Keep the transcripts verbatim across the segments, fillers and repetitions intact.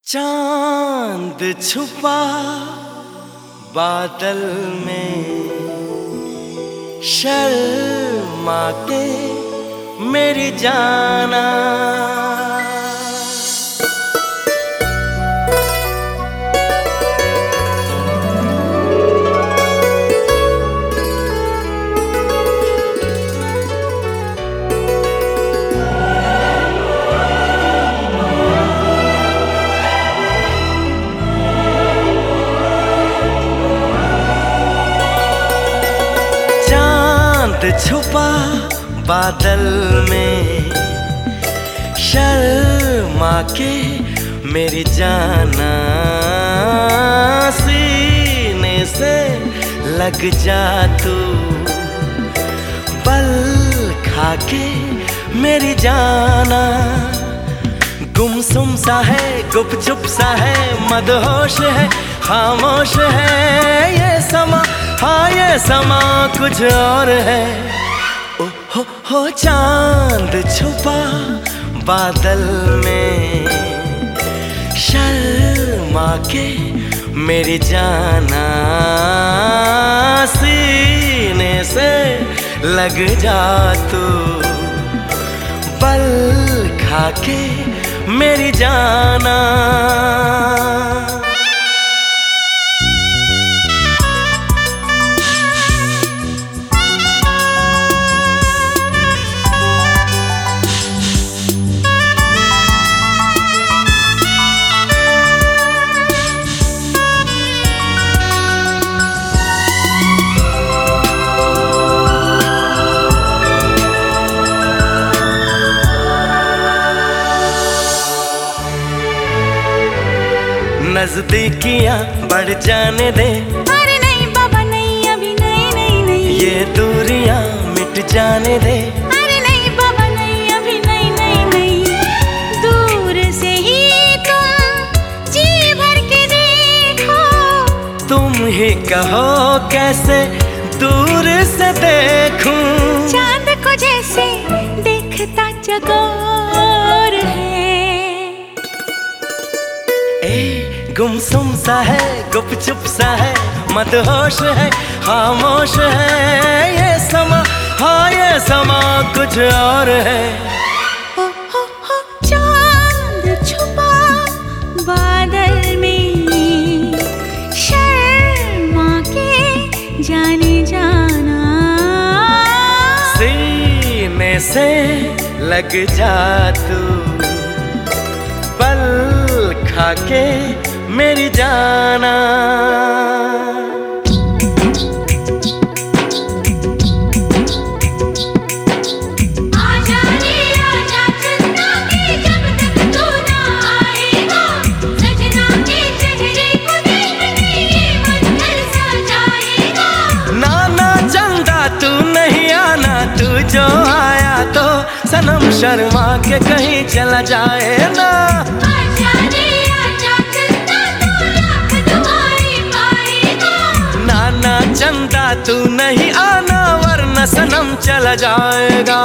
चांद छुपा बादल में, शर्मा के मेरी जाना। छुपा बादल में, शर्मा के मेरी जाना, सीने से लग जा तू, बल खा के मेरी जाना। गुमसुम सा है, गुपचुप सा है, मदहोश है, खामोश है ये समा, हाँ ये समा कुछ और है। ओ हो हो चांद छुपा बादल में, शर्मा के मेरी जाना, सीने से लग जा तू, बल खा के मेरी जाना। नजदीकियां बढ़ जाने दे, अरे नहीं बाबा नहीं, अभी नहीं नहीं नहीं। ये दूरियां मिट जाने दे, अरे नहीं बाबा नहीं, अभी नहीं नहीं नहीं। दूर से ही तुम जी भर के देखो, तुम ही कहो कैसे दूर से देखूं। चांद को जैसे देखता चकोर है। ए गुमसुम सा है, गुपचुप सा है, मदहोश है, खामोश है ये समा, हाँ ये समा कुछ और है। हो हो हो चांद छुपा बादल में, शर्मा के जाने जाना, सीने से लग जा तू, पल खा के मेरी जाना। आजा रे आजा चंदा के, जब तक तू ना आएगा, सजना के चेहरे को देखने ये मंजर सा जाएगा। ना ना चंदा तू नहीं आना, तू जो आया तो सनम शर्मा के कहीं चला जाए ना। चंदा तू नहीं आना, वरना सनम चला जाएगा।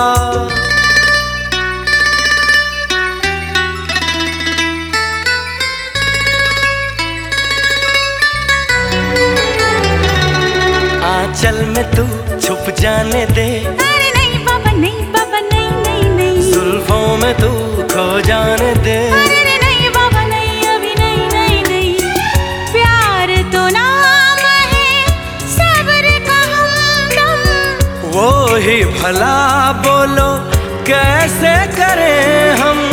आंचल में तू छुप जाने दे, अरे नहीं बाबा नहीं, बाबा नहीं नहीं नहीं। जुल्फों में तू खो जाने दे, अरे नहीं बाबा नहीं, अभी नहीं नहीं नहीं। प्यार तो ना वो ही भला बोलो कैसे करें हम,